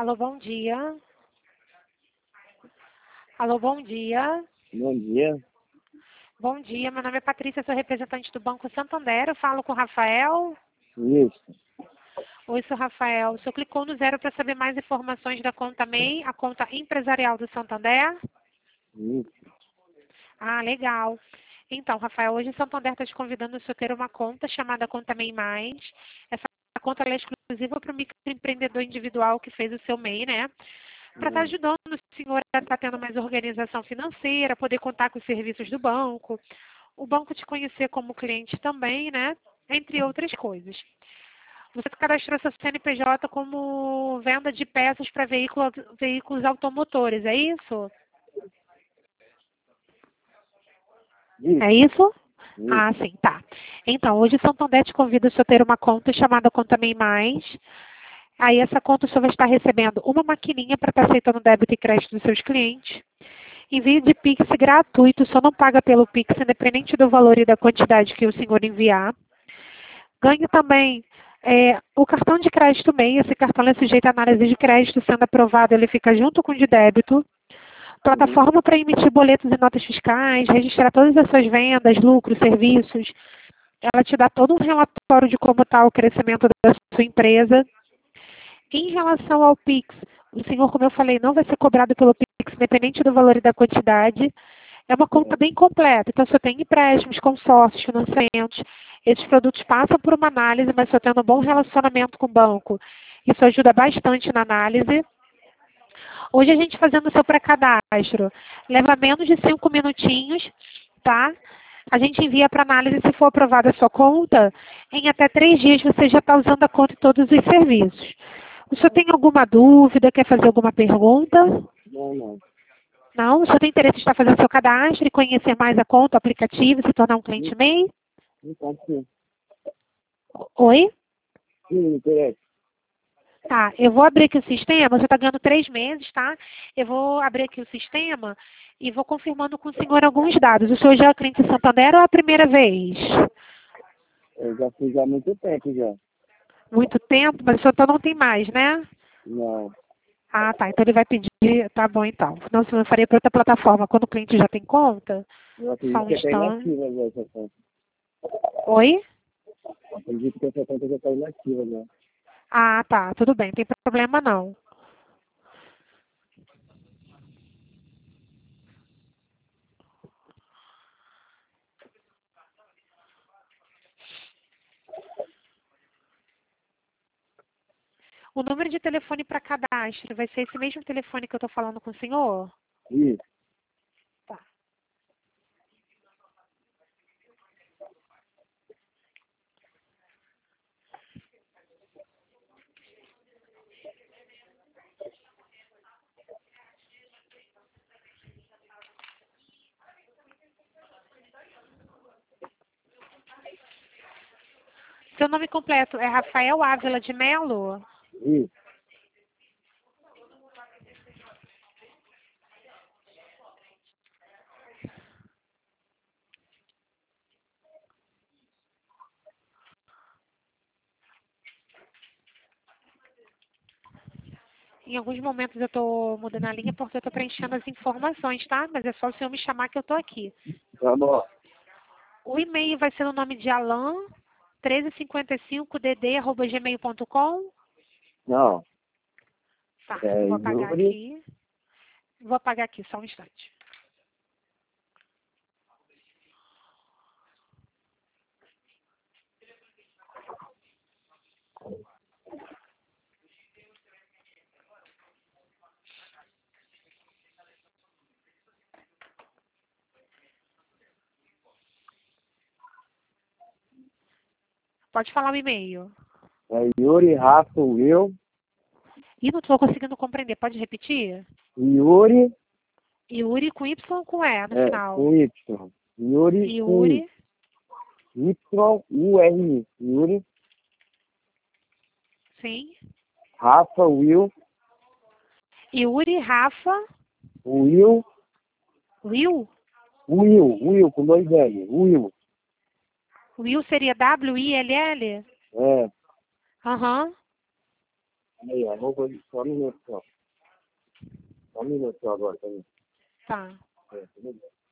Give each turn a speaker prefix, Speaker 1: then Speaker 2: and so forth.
Speaker 1: Alô, bom dia. Alô, bom dia.
Speaker 2: Bom dia.
Speaker 1: Bom dia, meu nome é Patrícia, sou representante do Banco Santander. Eu falo com o Rafael.
Speaker 2: Isso.
Speaker 1: Oi, sou Rafael. O senhor clicou no 0 para saber mais informações da conta MEI, a conta empresarial do Santander?
Speaker 2: Isso.
Speaker 1: Ah, legal. Então, Rafael, hoje o Santander está te convidando a senhor ter uma conta chamada Conta MEI Mais. Essa conta ela é exclusiva para o microempreendedor individual que fez o seu MEI, né? Para estar ajudando o senhor a estar tendo mais organização financeira, poder contar com os serviços do banco, o banco te conhecer como cliente também, né? Entre outras coisas. Você cadastrou seu CNPJ como venda de peças para veículos automotores, é isso?
Speaker 2: Isso.
Speaker 1: É isso?
Speaker 2: Isso.
Speaker 1: Ah, sim, tá. Então, hoje o Santander te convida a senhor ter uma conta chamada Conta MEI Mais. Aí essa conta o senhor vai estar recebendo uma maquininha para estar aceitando débito e crédito dos seus clientes. Envio de Pix gratuito, só não paga pelo Pix, independente do valor e da quantidade que o senhor enviar. Ganhe também o cartão de crédito MEI. Esse cartão é sujeito à análise de crédito, sendo aprovado, ele fica junto com o de débito. Plataforma para emitir boletos e notas fiscais, registrar todas as suas vendas, lucros, serviços. Ela te dá todo um relatório de como está o crescimento da sua empresa. Em relação ao Pix, o senhor, como eu falei, não vai ser cobrado pelo Pix, independente do valor e da quantidade. É uma conta bem completa. Então, você tem empréstimos, consórcios, financiamentos. Esses produtos passam por uma análise, mas só tendo um bom relacionamento com o banco. Isso ajuda bastante na análise. Hoje a gente fazendo o seu pré-cadastro. Leva menos de 5 minutinhos, tá? A gente envia para análise, se for aprovada a sua conta, em até 3 dias você já está usando a conta e todos os serviços. O senhor tem alguma dúvida, quer fazer alguma pergunta?
Speaker 2: Não.
Speaker 1: Não? O senhor tem interesse em estar fazendo seu cadastro e conhecer mais a conta, o aplicativo, se tornar um cliente MEI?
Speaker 2: Não pode ser.
Speaker 1: Oi?
Speaker 2: Sim, interessa.
Speaker 1: Tá, eu vou abrir aqui o sistema, você está ganhando 3 meses, tá? Eu vou abrir aqui o sistema e vou confirmando com o senhor alguns dados. O senhor já é cliente Santander ou é a primeira vez?
Speaker 2: Eu já fiz há muito tempo já.
Speaker 1: Muito tempo, mas o senhor então não tem mais, né?
Speaker 2: Não.
Speaker 1: Ah, tá, então ele vai pedir, tá bom então. Não, se eu faria para outra plataforma, quando o cliente já tem conta,
Speaker 2: Eu
Speaker 1: só
Speaker 2: acredito
Speaker 1: um
Speaker 2: que está
Speaker 1: instante.
Speaker 2: inativa já essa conta.
Speaker 1: Oi?
Speaker 2: Eu acredito que essa conta já está inativa já.
Speaker 1: Ah, tá, tudo bem, não tem problema não. O número de telefone para cadastro vai ser esse mesmo telefone que eu estou falando com o senhor?
Speaker 2: Isso.
Speaker 1: Tá. Seu nome completo é Rafael Ávila de Melo?
Speaker 2: Isso.
Speaker 1: Em alguns momentos eu estou mudando a linha porque eu estou preenchendo as informações, tá? Mas é só o senhor me chamar que eu estou aqui.
Speaker 2: Tá bom.
Speaker 1: O e-mail vai ser no nome de Alan, 1355dd@gmail.com.
Speaker 2: Não.
Speaker 1: Tá,
Speaker 2: É
Speaker 1: eu vou apagar
Speaker 2: Yuri.
Speaker 1: aqui. Vou apagar aqui, só um instante. Pode falar o e-mail.
Speaker 2: É Yuri Rafa Will.
Speaker 1: Ih, não estou conseguindo compreender. Pode repetir?
Speaker 2: Yuri.
Speaker 1: Yuri com Y ou com E no final?
Speaker 2: Com Y. Yuri com Y.
Speaker 1: Yuri,
Speaker 2: Y-U-R-I. Yuri.
Speaker 1: sim.
Speaker 2: Rafa Will.
Speaker 1: Yuri, Rafa,
Speaker 2: Will.
Speaker 1: Will.
Speaker 2: Will com 2 L. Will.
Speaker 1: Will seria W-I-L-L?
Speaker 2: É.
Speaker 1: Aham.
Speaker 2: Aí, arroba, só um minuto só. Só um minuto só agora, tá aí.
Speaker 1: Tá.
Speaker 2: É, tudo bem.